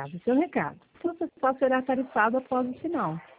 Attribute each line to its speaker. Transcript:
Speaker 1: grave seu recado. Você só será tarifado após o sinal.